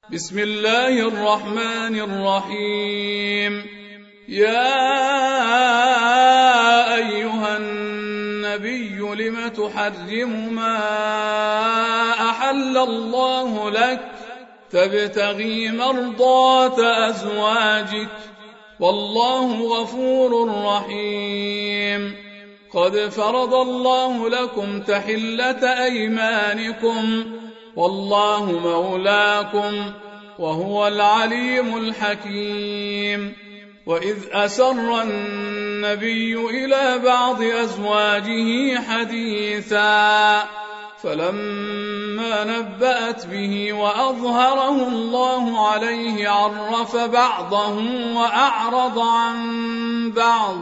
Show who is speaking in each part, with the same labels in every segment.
Speaker 1: بسم الله الرحمن الرحيم. يا أيها النبي لم تحرم ما أحل الله لك تبتغي مرضات أزواجك والله غفور رحيم. قد فرض الله لكم تحلة أيمانكم والله مولاكم وهو العليم الحكيم. وإذ أسر النبي إلى بعض أزواجه حديثا فلما نبأت به وأظهره الله عليه عرف بعضه وأعرض عن بعض.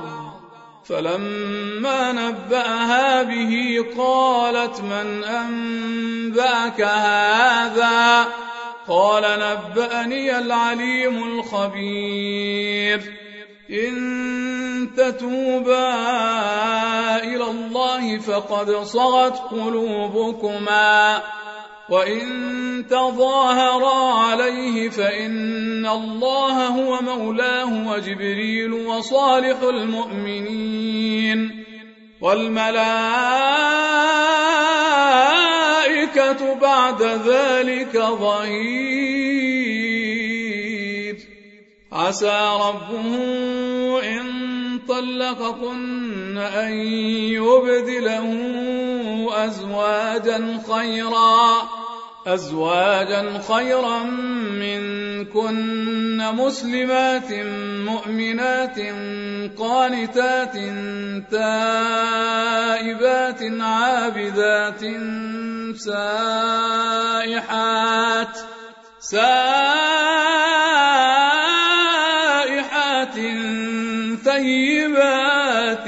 Speaker 1: فلما نبأها به قالت من أنبأك هذا؟ قال نبأني العليم الخبير. إن تتوبا إلى الله فقد صغت قلوبكما وإن تظاهرا عليه فإن الله هو مولاه وجبريل وصالح المؤمنين والملائكة بعد ذلك ظهير. عسى ربه إن طلقكن أن يبدله أزواجا خيرا منكن مسلمات مؤمنات قانتات تائبات عابدات سائحات ثيبات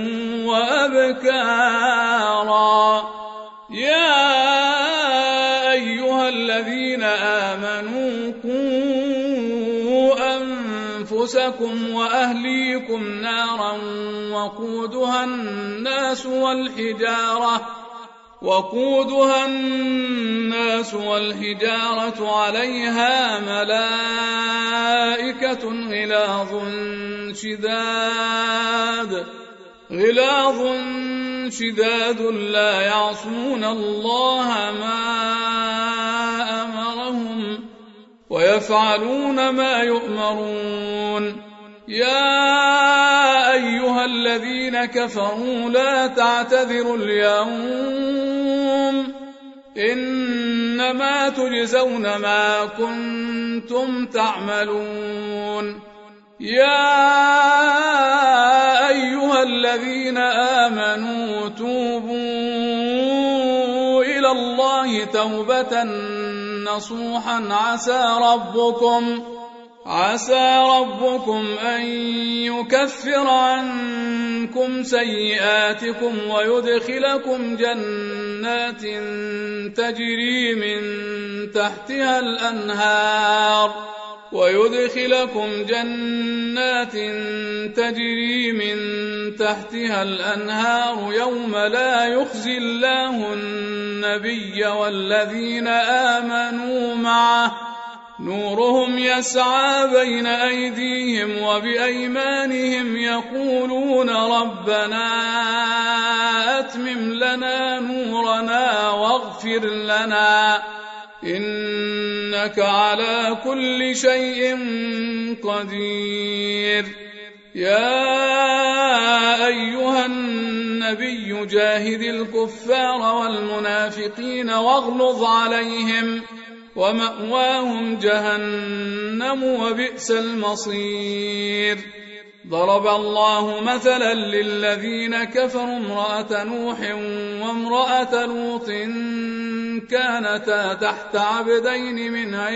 Speaker 1: وأبكارا. يا أيها الذين آمنوا قوا أنفسكم وأهليكم نارا وقودها الناس والحجارة عليها ملائكة غلاظ شداد لا يعصون الله ما أمرهم ويفعلون ما يؤمرون. يا أيها الذين كفروا لا تعتذروا اليوم إنما تجزون ما كنتم تعملون. يا أيها الذين آمنوا توبوا إلى الله توبة نصوحا عسى ربكم أن يكفر عنكم سيئاتكم ويدخلكم جنات تجري من تحتها الأنهار يوم لا يخزي الله النبي والذين آمنوا معه نورهم يسعى بين أيديهم وبأيمانهم يقولون ربنا أتمم لنا نورنا واغفر لنا إنك على كل شيء قدير. يا أيها النبي جاهد الكفار والمنافقين واغلظ عليهم ومأواهم جهنم وبئس المصير. ضرب الله مثلا للذين كفروا امرأة نوح وامرأة لوط كانتا تحت عبدين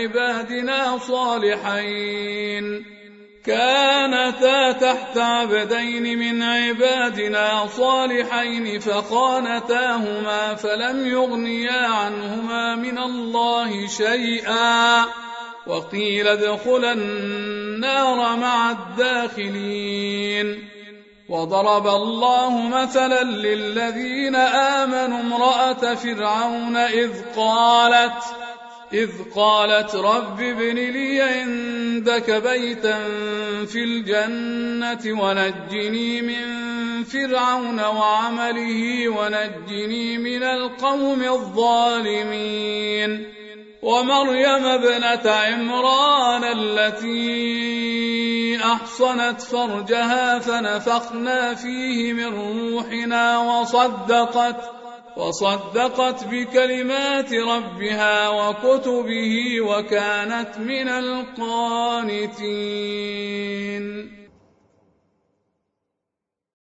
Speaker 1: من عبادنا صالحين فخانتاهما فلم يغنيا عنهما من الله شيئا وقيل ادخلا النار مع الداخلين. وضرب الله مثلا للذين آمنوا امرأة فرعون إذ قالت رب ابن لي عندك بيتا في الجنة ونجني من فرعون وعمله ونجني من القوم الظالمين ومريم ابنة عمران التي أحصنت فرجها فنفخنا فيه من روحنا وصدقت بكلمات ربها وكتبه وكانت من القانتين.